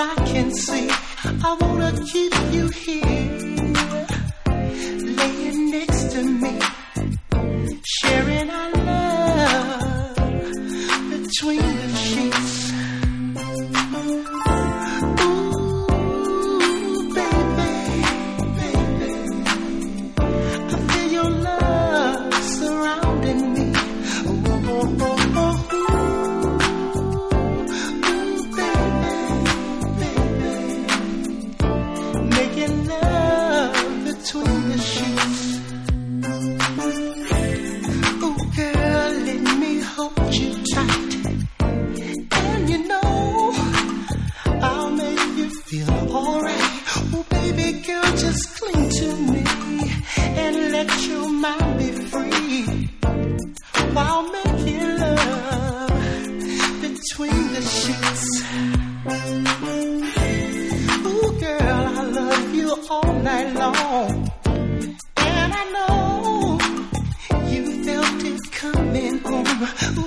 I can see. I wanna keep you here, laying next to me, sharing our love between the sheets. Ooh, baby, baby, I feel your love surrounding me. Oh, oh, oh, oh. Between the sheets. Oh girl, let me hold you tight. And you know I'll make you feel alright. Oh baby girl, just cling to me and let your mind be free while making love between the sheets. Oh girl, I love you all night long. And I know you felt it coming home.